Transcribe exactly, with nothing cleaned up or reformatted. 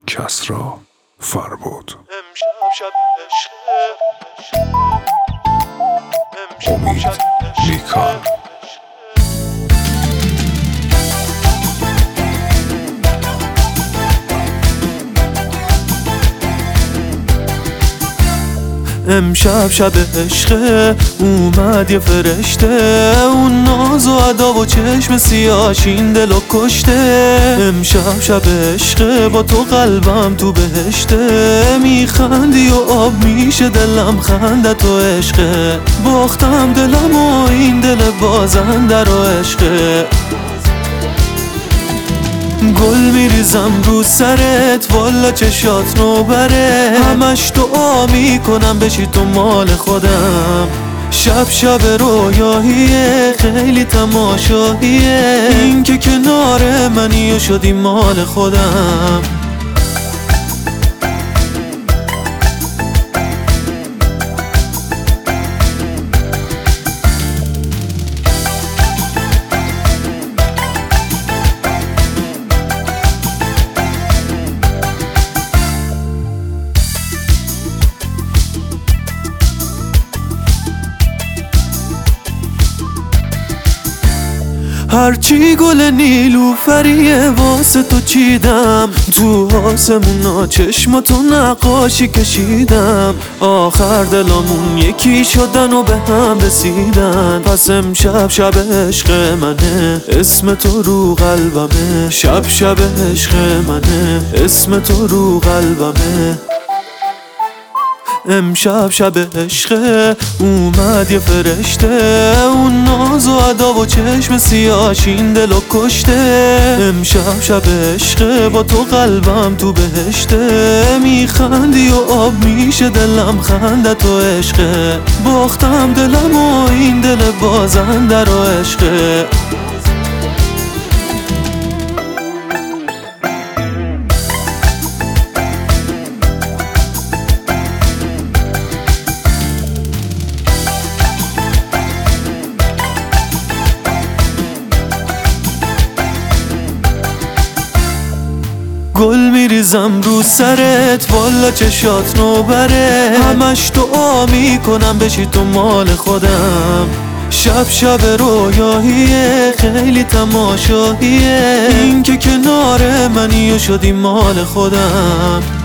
کسری فربود. امشب شب عشق، امید نیکان. امشب شب عشقه، اومد یه فرشته، اون ناز و ادا و چشم سیاهش این دلو کشته. امشب شب عشقه، با تو قلبم تو بهشته، میخندی و آب میشه دلم خندت و عشقه. باختم دلم و این دل بازنده رو عشقه. گل میریزم رو سرت، والا چشات نوبره، همش دعا میکنم بشی تو مال خودم. شب شب رویاهیه، خیلی تماشاییه، این که کنار منی و شدی مال خودم. هرچی گل نیلوفریه واسه تو چیدم، تو آسمونا چشماتو نقاشی کشیدم. آخر دلامون یکی شدن و به هم رسیدن، پس امشب شب عشق منه، اسم تو رو قلبمه. شب شب عشق منه، اسم تو رو قلبمه. امشب شب عشقه، اومد یه فرشته، اون ناز و ادا و چشم سیاهش این دلو کشته. امشب شب عشقه، با تو قلبم تو بهشته، میخندی و آب میشه دلم خندت و عشقه. باختم دلم و این دل بازنده رو عشقه. گل میریزم رو سرت، والا چشات نوبره، همش دعا میکنم بشی تو مال خودم. شب شب رویاهیه، خیلی تماشاییه، این که کنار منی و شدی مال خودم.